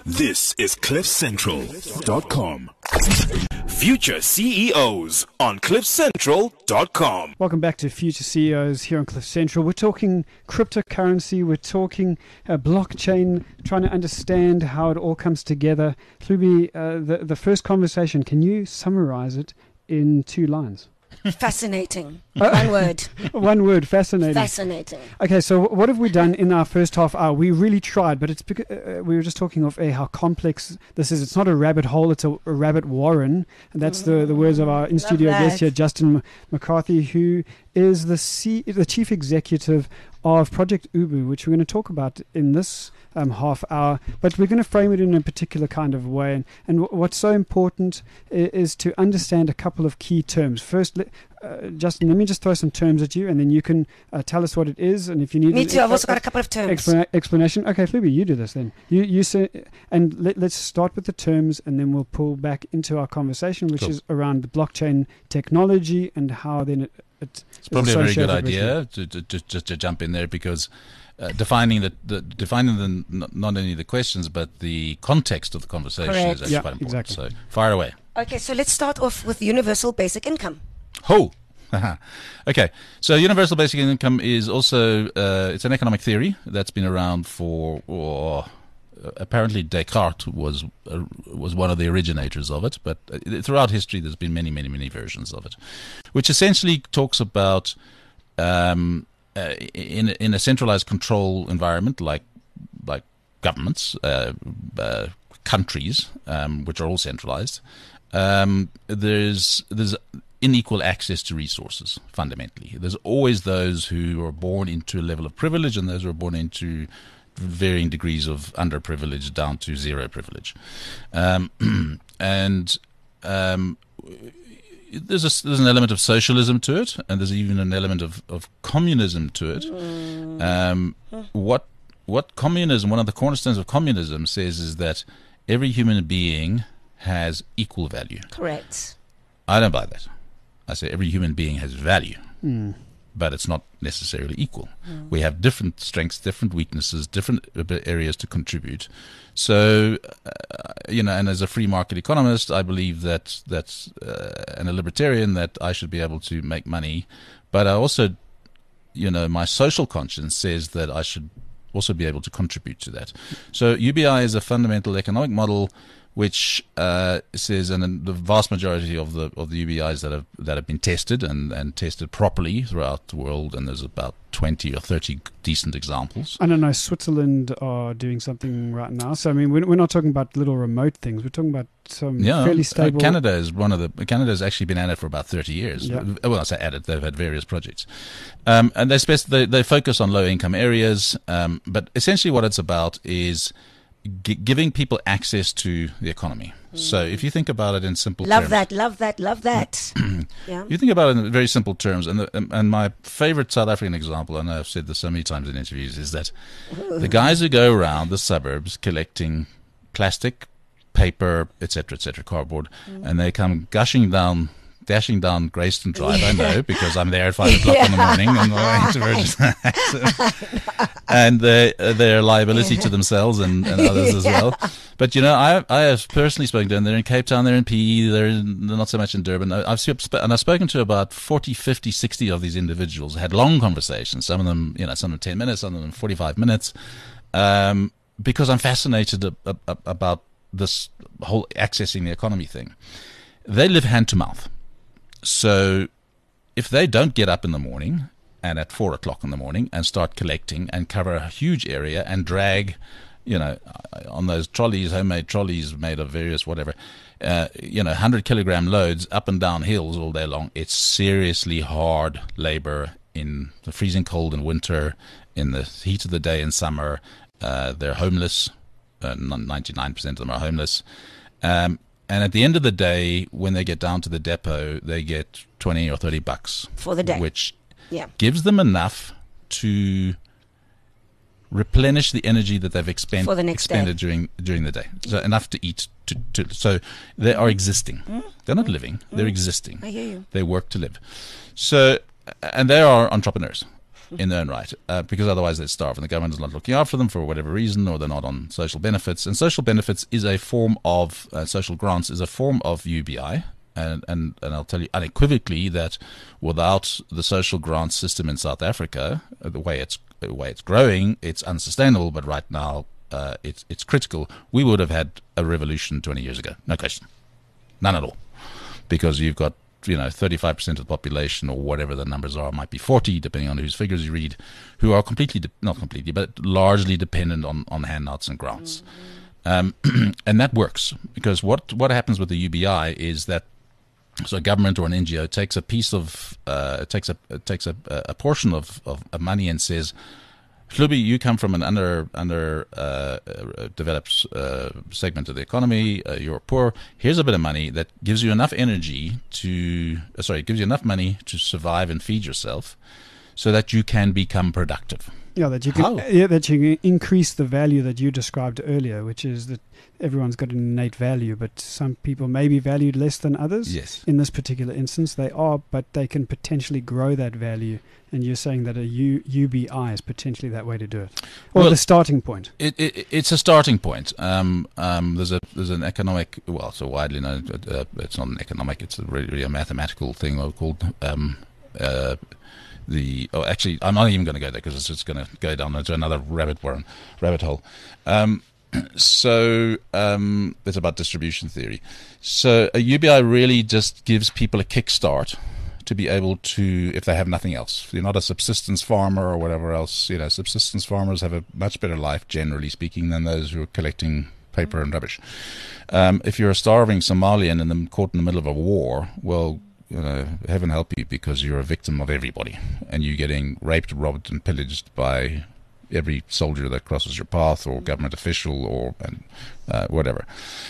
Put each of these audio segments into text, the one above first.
This is CliffCentral.com. Future CEOs on CliffCentral.com. Welcome back to Future CEOs here on Cliff Central. We're talking cryptocurrency, we're talking blockchain, trying to understand how it all comes together. Hlubi, the first conversation, can you summarize it in 2 lines? Fascinating. One word. One word, fascinating. Fascinating. Okay, so what have we done in our first half hour? We really tried, but it's because we were just talking off air how complex this is. It's not a rabbit hole, it's a rabbit warren. And that's the words of our in-studio guest here, Justin McCarthy, who is the chief executive of Project Ubu, which we're going to talk about in this half hour, but we're going to frame it in a particular kind of way. And what's so important is to understand a couple of key terms. First, Justin, let me just throw some terms at you, and then you can tell us what it is. And if you need, me too. I've also got a couple of terms. Explanation. Okay, Hlubi, you do this then. You say, and let's start with the terms, and then we'll pull back into our conversation, which is around the blockchain technology and how then it's probably a very good idea to jump in there, because defining not only the questions but the context of the conversation is actually quite important. Exactly. So fire away. Okay, so let's start off with universal basic income. Okay, so universal basic income is also it's an economic theory that's been around for apparently Descartes was one of the originators of it, but throughout history there's been many versions of it, which essentially talks about in a centralized control environment like governments, countries, which are all centralized. There's unequal access to resources. Fundamentally, there's always those who are born into a level of privilege and those who are born into varying degrees of underprivilege down to zero privilege, and there's an element of socialism to it, and there's even an element of communism to it. What communism, one of the cornerstones of communism, says is that every human being has equal value. Correct. I don't buy that. I say every human being has value. But it's not necessarily equal. We have different strengths, different weaknesses, different areas to contribute. So, and as a free market economist, I believe that and a libertarian, that I should be able to make money. But I also, my social conscience says that I should also be able to contribute to that. So UBI is a fundamental economic model which says, and the vast majority of the UBIs that have been tested and tested properly throughout the world, and there's about 20 or 30 decent examples. I don't know, Switzerland are doing something right now. So I mean, we're not talking about little remote things. We're talking about some fairly stable. Canada's actually been at it for about 30 years. Yeah. Well, I say at it, they've had various projects, and they focus on low income areas. But essentially, what it's about is giving people access to the economy. So if you think about it in simple terms. Love that. Yeah. You think about it in very simple terms, and my favorite South African example, and I've said this so many times in interviews, is that the guys who go around the suburbs collecting plastic, paper, etc., cardboard, and they come dashing down Grayston Drive. I know, because I'm there at 5 o'clock in the morning on my way to Virgin. And their liability to themselves and others as well. But I have personally spoken to them. They're in Cape Town, they're in PE, they're not so much in Durban. I've spoken to about 40, 50, 60 of these individuals. Had long conversations. Some of them, some of them 10 minutes, some of them 45 minutes, because I'm fascinated about this whole accessing the economy thing. They live hand to mouth. So if they don't get up in the morning and at 4 o'clock in the morning and start collecting and cover a huge area and drag, on those trolleys, homemade trolleys made of various whatever, 100 kilogram loads up and down hills all day long, it's seriously hard labor in the freezing cold in winter, in the heat of the day in summer. They're homeless. 99% of them are homeless. And at the end of the day, when they get down to the depot, they get $20 or $30 for the day, which gives them enough to replenish the energy that they've expended during the day. So enough to eat. So they are existing. They're not living. They're existing. I hear you. They work to live. So, and they are entrepreneurs. in their own right, because otherwise they'd starve, and the government is not looking after them for whatever reason, or they're not on social benefits. And social benefits is a form of social grants is a form of UBI. And I'll tell you unequivocally that without the social grant system in South Africa, the way it's growing, it's unsustainable. But right now, it's critical. We would have had a revolution 20 years ago, no question, none at all, because you've got 35% of the population, or whatever the numbers are, might be 40, depending on whose figures you read, who are not completely, but largely dependent on handouts and grants. And that works, because what happens with the UBI is that, so a government or an NGO takes a piece of takes a portion of money and says, Hlubi, you come from an developed segment of the economy. You're poor. Here's a bit of money that gives you enough money to survive and feed yourself, so that you can become productive. Yeah, that you can increase the value that you described earlier, which is that everyone's got an innate value, but some people may be valued less than others. Yes. In this particular instance, they are, but they can potentially grow that value. And you're saying that a UBI is potentially that way to do it, or the starting point. It's a starting point. There's an economic, well, so widely known. It's not an economic. It's really a mathematical thing called. Actually, I'm not even going to go there, because it's just going to go down into another rabbit hole. So it's about distribution theory. So a UBI really just gives people a kickstart to be able to, if they have nothing else. If you're not a subsistence farmer or whatever else, subsistence farmers have a much better life, generally speaking, than those who are collecting paper and rubbish. If you're a starving Somalian and caught in the middle of a war, well, heaven help you, because you're a victim of everybody, and you're getting raped, robbed, and pillaged by every soldier that crosses your path, or government official, or whatever.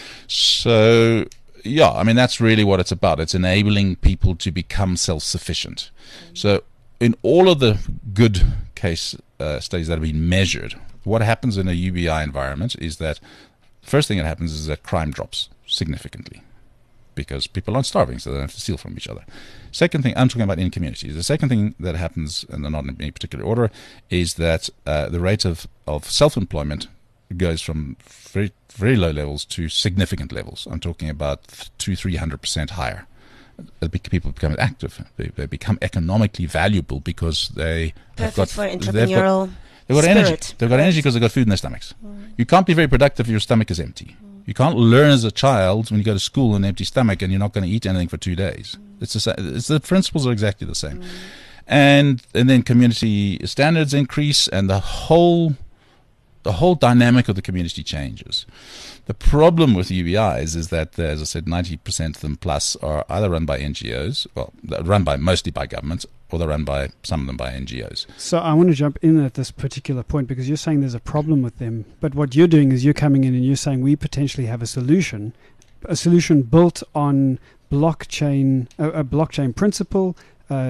So, yeah, I mean, that's really what it's about. It's enabling people to become self-sufficient. So, in all of the good case studies that have been measured, what happens in a UBI environment is that the first thing that happens is that crime drops significantly, because people aren't starving, so they don't have to steal from each other. Second thing, I'm talking about in communities. The second thing that happens, and they're not in any particular order, is that the rate of self-employment goes from very, very low levels to significant levels. I'm talking about 200-300% higher. People become active. They become economically valuable, because they've got entrepreneurial energy. They've got energy because they've got food in their stomachs. You can't be very productive if your stomach is empty. You can't learn as a child when you go to school on an empty stomach, and you're not going to eat anything for 2 days. The principles are exactly the same. And then community standards increase, and the whole dynamic of the community changes. The problem with UBIs is that, as I said, 90% of them plus are either run by NGOs, well, run mostly by governments, or they're run by some of them by NGOs. So I want to jump in at this particular point, because you're saying there's a problem with them, but what you're doing is you're coming in and you're saying we potentially have a solution built on blockchain, a blockchain principle.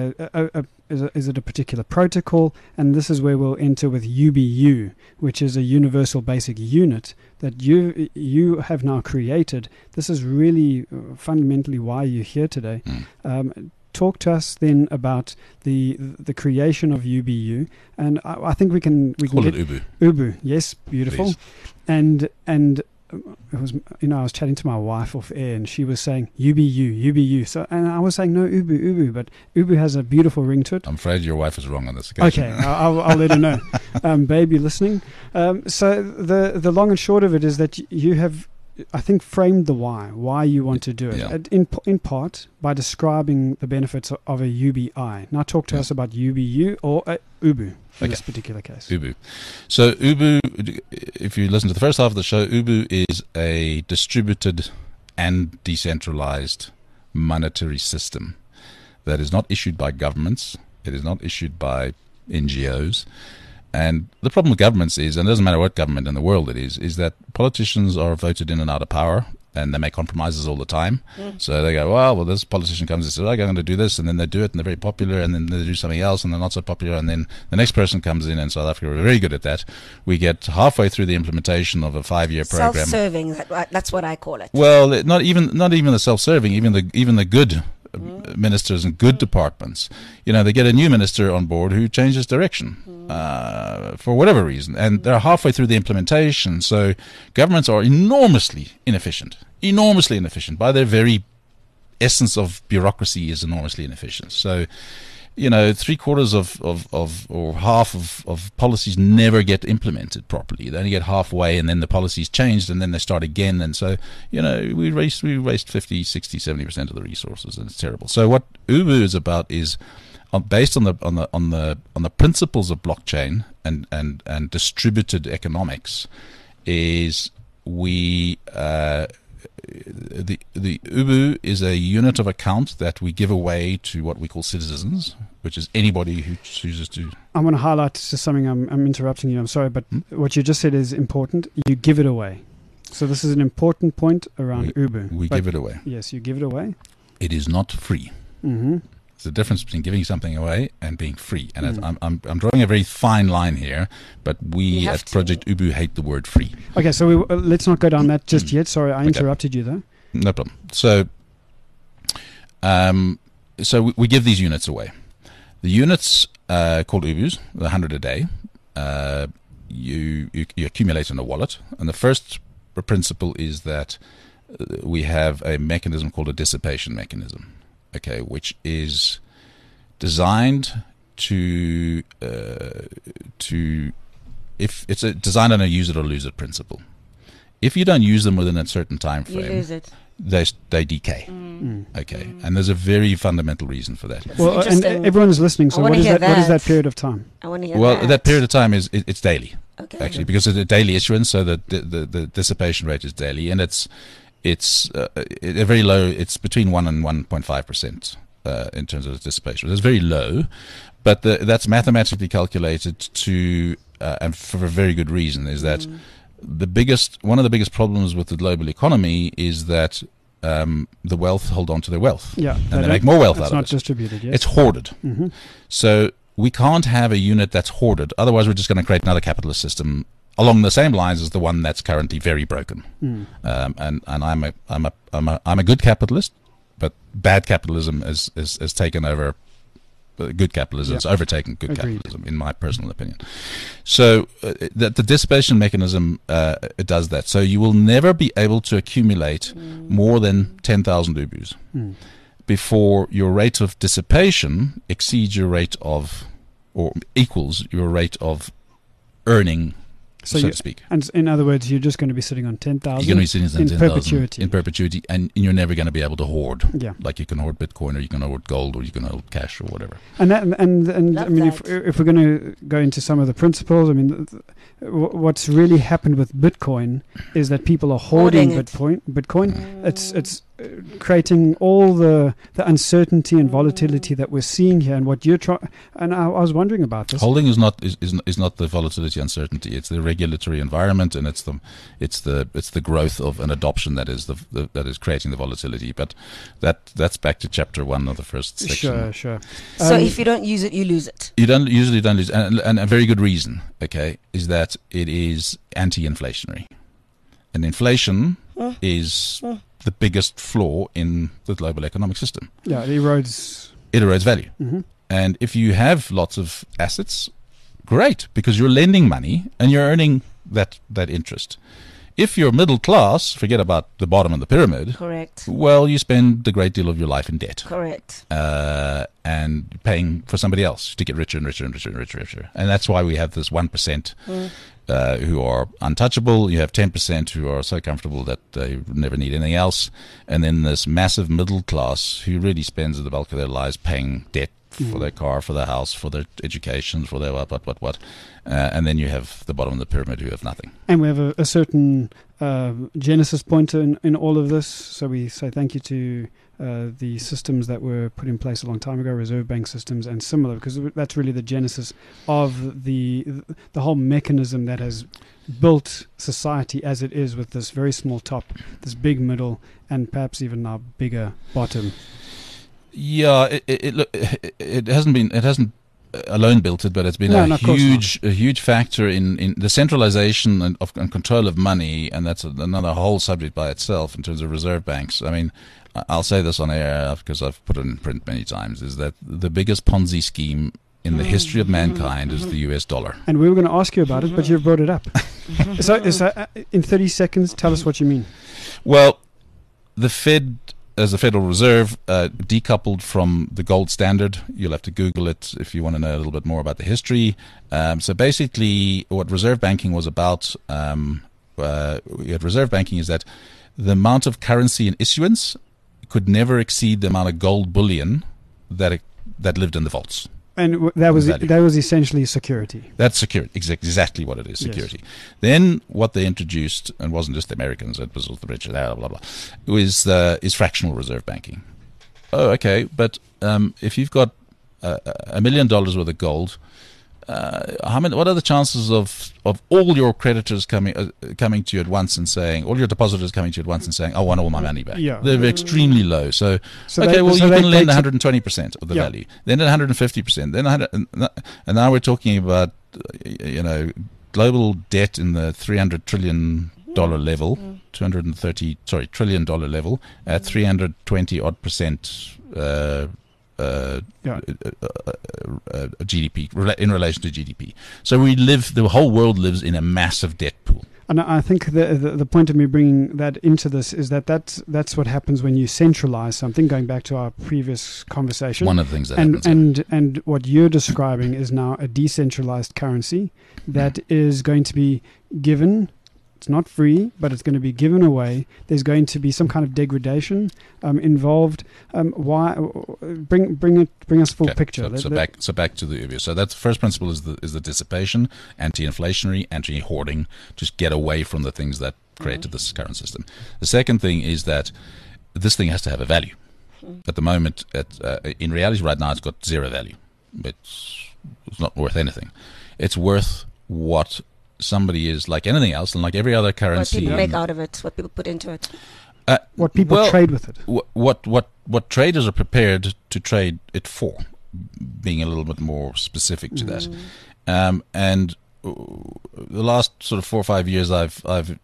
Is it a particular protocol? And this is where we'll enter with UBU, which is a universal basic unit that you have now created. This is really fundamentally why you're here today. Talk to us then about the creation of UBU, and I think we can call get it UBU. UBU, yes, beautiful. Please. And it was, I was chatting to my wife off air, and she was saying UBU. So, and I was saying no, UBU, but UBU has a beautiful ring to it. I'm afraid your wife is wrong on this occasion. Okay, I'll let her know. Baby, listening. So the long and short of it is that you have, I think, framed the why you want to do it. Yeah. In part by describing the benefits of a UBI. Now talk to us about UBU or UBU in this particular case. UBU. So UBU, if you listen to the first half of the show, UBU is a distributed and decentralized monetary system that is not issued by governments. It is not issued by NGOs. And the problem with governments is, and it doesn't matter what government in the world it is that politicians are voted in and out of power, and they make compromises all the time. So they go, well, this politician comes and says, I'm going to do this, and then they do it, and they're very popular, and then they do something else, and they're not so popular, and then the next person comes in South Africa. We're very good at that. We get halfway through the implementation of a 5-year program. Self-serving, that's what I call it. Well, not even the self-serving, even the good ministers in good departments, they get a new minister on board who changes direction for whatever reason, and they're halfway through the implementation. So governments are enormously inefficient by their very essence of bureaucracy is enormously inefficient. So, 3/4 or half of policies never get implemented properly. They only get halfway, and then the policy's changed, and then they start again. And so, we waste 50, 60, 70% of the resources, and it's terrible. So what Ubu is about is based on the principles of blockchain and distributed economics. Is the Ubu is a unit of account that we give away to what we call citizens, which is anybody who chooses to. I want to highlight just something. I'm interrupting you. I'm sorry, but what you just said is important. You give it away. So this is an important point around Ubu. We give it away. Yes, you give it away. It is not free. Mm-hmm. There's a difference between giving something away and being free. And I'm drawing a very fine line here, but we at Project Ubu hate the word free. Okay, so let's not go down that just yet. Sorry, I interrupted you there. No problem. So, we give these units away. The units called Ubus, 100 a day. You accumulate in a wallet, and the first principle is that we have a mechanism called a dissipation mechanism. Okay, which is designed to if it's designed on a use it or lose it principle. If you don't use them within a certain time frame, you lose it. They decay. Okay, and there's a very fundamental reason for that. Well, and everyone is listening. So what is that period of time? I want to hear that period of time is it's daily. Okay. Actually, because it's a daily issuance, so the dissipation rate is daily, and it's a very low. It's between 1 and 1.5% in terms of dissipation. It's very low, but that's mathematically calculated to, and for a very good reason, is that one of the biggest problems with the global economy is that the wealth hold on to their wealth, and they make more wealth out of it. It's not distributed. Yes. It's hoarded. Mm-hmm. So we can't have a unit that's hoarded. Otherwise, we're just going to create another capitalist system along the same lines as the one that's currently very broken. And I'm a good capitalist, but bad capitalism has taken over. Good capitalism has overtaken good capitalism, in my personal opinion. So the dissipation mechanism it does that. So you will never be able to accumulate more than 10,000 Ubus before your rate of dissipation exceeds your rate of, or equals your rate of earning, so to speak. And in other words, you're just going to be sitting on 10,000 You're going to be sitting on 10,000 in perpetuity, and you're never going to be able to hoard. Yeah. Like you can hoard Bitcoin, or you can hoard gold, or you can hoard cash, or whatever. And I mean, if we're going to go into some of the principles, I mean, what's really happened with Bitcoin is that people are hoarding Bitcoin. It's creating all the uncertainty and volatility that we're seeing here, and what you're trying. And I was wondering about this. Holding is not the volatility, uncertainty. It's the regulatory environment, and it's the growth of an adoption that is that is creating the volatility. But that's back to chapter 1 of the first section. Sure. So if you don't use it, you lose it. You usually don't lose, and a very good reason. Okay, is that it is anti-inflationary, and inflation is the biggest flaw in the global economic system. Yeah, it erodes value. Mm-hmm. And if you have lots of assets, great, because you're lending money and you're earning that interest. If you're middle class, forget about the bottom of the pyramid. Correct. Well, you spend a great deal of your life in debt. Correct. And paying for somebody else to get richer and richer and richer and richer and richer. And that's why we have this 1% who are untouchable. You have 10% who are so comfortable that they never need anything else. And then this massive middle class who really spends the bulk of their lives paying debt for their car, for their house, for their education, for their what. And then you have the bottom of the pyramid who have nothing. And we have a certain genesis point in all of this. So we say thank you to the systems that were put in place a long time ago, Reserve Bank systems and similar, because that's really the genesis of the whole mechanism that has built society as it is, with this very small top, this big middle, and perhaps even now bigger bottom. Yeah, it hasn't alone built it, but it's been a huge factor in the centralization and control of money, and that's another whole subject by itself in terms of reserve banks. I mean, I'll say this on air because I've put it in print many times, is that the biggest Ponzi scheme in the history of mankind is the US dollar. And we were going to ask you about it, but you've brought it up. So in 30 seconds, tell us what you mean. Well, the Fed, as the Federal Reserve, decoupled from the gold standard. You'll have to Google it if you want to know a little bit more about the history. So basically, what reserve banking was about, reserve banking is that the amount of currency in issuance could never exceed the amount of gold bullion that lived in the vaults. And that was essentially security. That's security, exactly what it is, security. Yes. Then what they introduced, and wasn't just the Americans, it was the British, blah, blah, blah, is fractional reserve banking. Oh, okay, but if you've got $1 million worth of gold, what are the chances of all your creditors coming to you at once and saying, all your depositors coming to you at once and saying, I want all my money back? Yeah. They're extremely low. So you can lend 120% of the value, then 150%, and now we're talking about global debt in the $300 trillion level, $230 trillion level at 320 odd percent. GDP in relation to GDP. So the whole world lives in a massive debt pool. And I think the point of me bringing that into this is that's what happens when you centralize something. Going back to our previous conversation, one of the things that happens, and what you're describing is now a decentralized currency that is going to be given. It's not free, but it's going to be given away. There's going to be some kind of degradation involved. Why? Bring us full picture. So back to the UBU. So that's the first principle is the dissipation, anti-inflationary, anti-hoarding. Just get away from the things that created this current system. The second thing is that this thing has to have a value. At the moment, in reality, right now, it's got zero value. It's not worth anything. It's worth what somebody is, like anything else, and like every other currency. What people make out of it, what people put into it. What people trade with it. What traders are prepared to trade it for, being a little bit more specific to that. And the last sort of 4 or 5 years, I've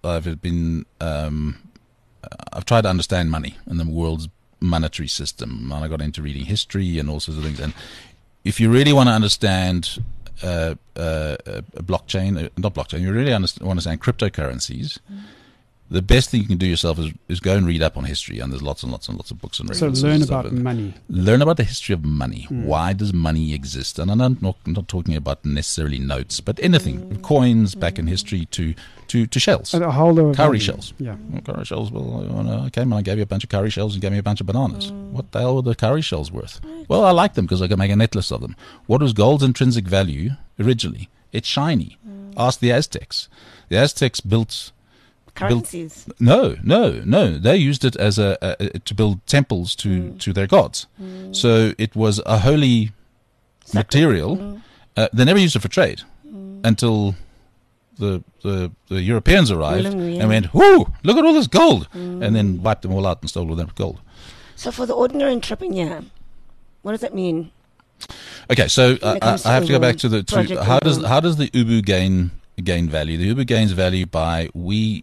tried to understand money and the world's monetary system, and I got into reading history and all sorts of things. And if you really want to understand blockchain, not blockchain, you really want to understand cryptocurrencies, the best thing you can do yourself is go and read up on history, and there's lots and lots and lots of books and references. So learn about money. Learn about the history of money. Why does money exist? And I'm not talking about necessarily notes, but anything, coins back in history to shells. A whole cowrie shells. Yeah. Well, cowrie shells, I came and I gave you a bunch of cowrie shells and gave me a bunch of bananas. What the hell were the cowrie shells worth? Well, I like them because I can make a necklace of them. What was gold's intrinsic value originally? It's shiny. Ask the Aztecs. The Aztecs built currencies. No. They used it as to build temples to their gods. So it was a holy material. They never used it for trade until the Europeans arrived and went, "Whoo! Look at all this gold!" and then wiped them all out and stole all that gold. So for the ordinary entrepreneur, what does that mean? Okay, so I have to go back to how does the UBU gain value? The UBU gains value by we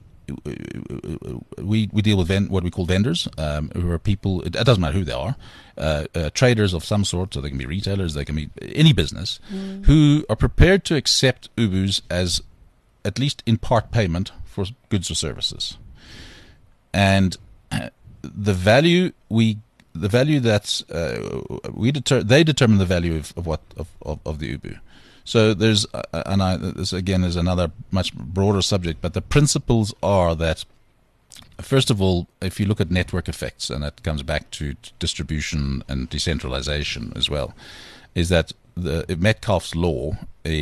deal with what we call vendors, who are people. It doesn't matter who they are, traders of some sort. So they can be retailers, they can be any business, who are prepared to accept UBUs as at least in part payment for goods or services, and the value that's they determine the value of the UBU. So there's this again is another much broader subject, but the principles are that, first of all, if you look at network effects, and that comes back to distribution and decentralization as well, is that Metcalfe's law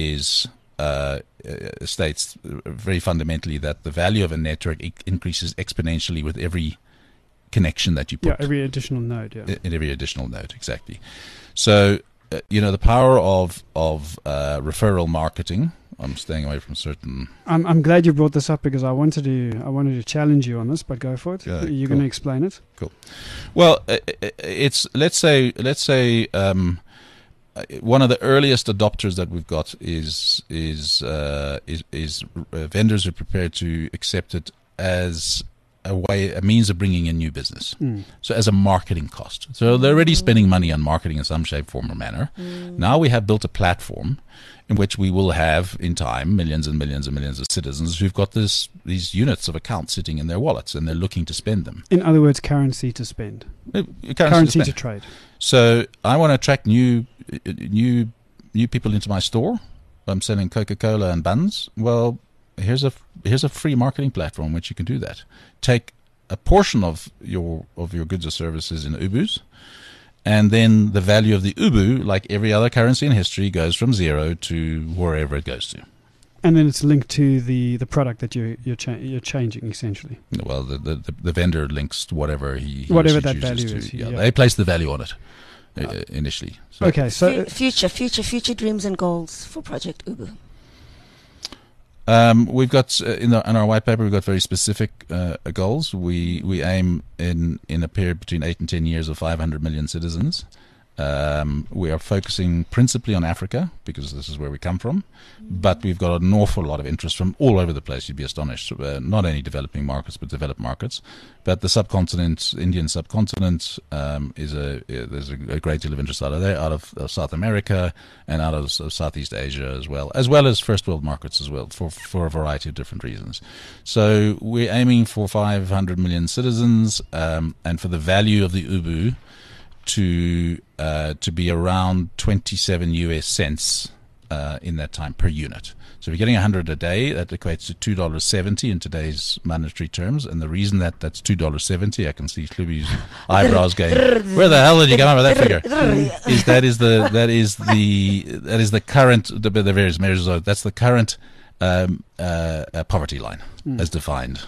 states very fundamentally that the value of a network increases exponentially with every connection that you put. Yeah, every additional node. Yeah, in every additional node, exactly. So the power of referral marketing. I'm staying away from certain. I'm glad you brought this up because I wanted to challenge you on this, but go for it. You're going to explain it. Cool. Well, it's let's say one of the earliest adopters that we've got is vendors who are prepared to accept it as a means of bringing in new business. So as a marketing cost. So they're already spending money on marketing in some shape, form, or manner. Now we have built a platform in which we will have, in time, millions and millions and millions of citizens who've got these units of accounts sitting in their wallets, and they're looking to spend them. In other words, currency to spend. Currency to trade. So I want to attract new people into my store. I'm selling Coca-Cola and buns. Well, here's a free marketing platform which you can do that. Take a portion of your goods or services in Ubus, and then the value of the Ubu, like every other currency in history, goes from zero to wherever it goes to. And then it's linked to the product that you're changing, essentially. Well, the vendor links to whatever he whatever that value is. Yeah, they place the value on it initially. So okay, so future dreams and goals for Project Ubu. We've got in our white paper, we've got very specific goals. We aim in a period between 8 and 10 years of 500 million citizens. We are focusing principally on Africa because this is where we come from, but we've got an awful lot of interest from all over the place. You'd be astonished. Not only developing markets, but developed markets. But the subcontinent, Indian subcontinent, there's a great deal of interest out of there, out of South America and out of Southeast Asia as well as first world markets as well, for a variety of different reasons. So we're aiming for 500 million citizens, and for the value of the Ubu to be around 27 US cents in that time per unit. So if you're getting 100 a day, that equates to $2.70 in today's monetary terms. And the reason that's $2.70, I can see Hlubi's eyebrows going, where the hell did you come up with that figure? That is the current, the various measures of, that's the current poverty line as defined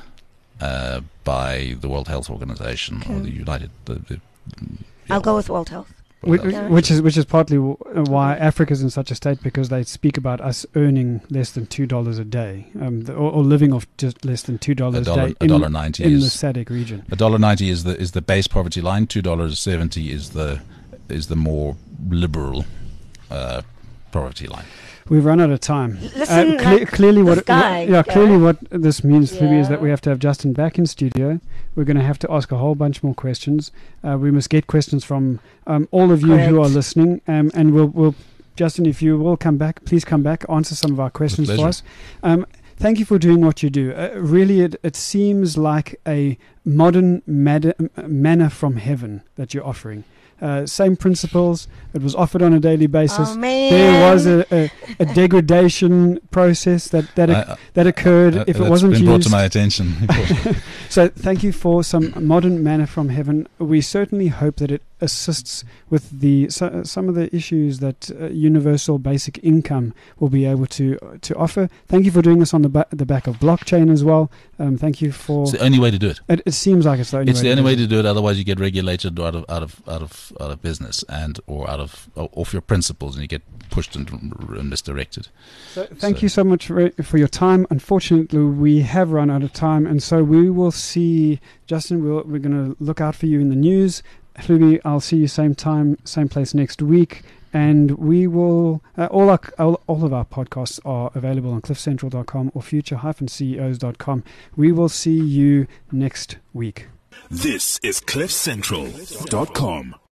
by the World Health Organization or the United. I'll go with World Health. Which is partly why Africa's in such a state, because they speak about us earning less than $2 a day, or living off just less than $2 a day in the SADC region. $1.90 is the base poverty line. $2.70 is the more liberal poverty line. We've run out of time. Listen, clearly, what this means, Hlubi, is that we have to have Justin back in studio. We're going to have to ask a whole bunch more questions. We must get questions from all of you who are listening, and we'll Justin, if you will come back, please come back, answer some of our questions for us. Thank you for doing what you do. Really, it seems like a modern manna from heaven that you're offering. Same principles. It was offered on a daily basis. Oh, man. There was a degradation process that occurred if it wasn't used. Been brought to my attention. So thank you for some modern manna from heaven. We certainly hope that it assists with some of the issues that universal basic income will be able to offer. Thank you for doing this on the back of blockchain as well. Thank you for. It's the only way to do it. It seems like it's the only way. It's the only way to do it. Otherwise, you get regulated out of business or off your principles, and you get pushed and misdirected. So thank you so much for your time. Unfortunately, we have run out of time, and so we will see Justin. We're going to look out for you in the news. Hlubi, I'll see you same time, same place next week. And we will, all of our podcasts are available on cliffcentral.com or future-ceos.com. We will see you next week. This is cliffcentral.com.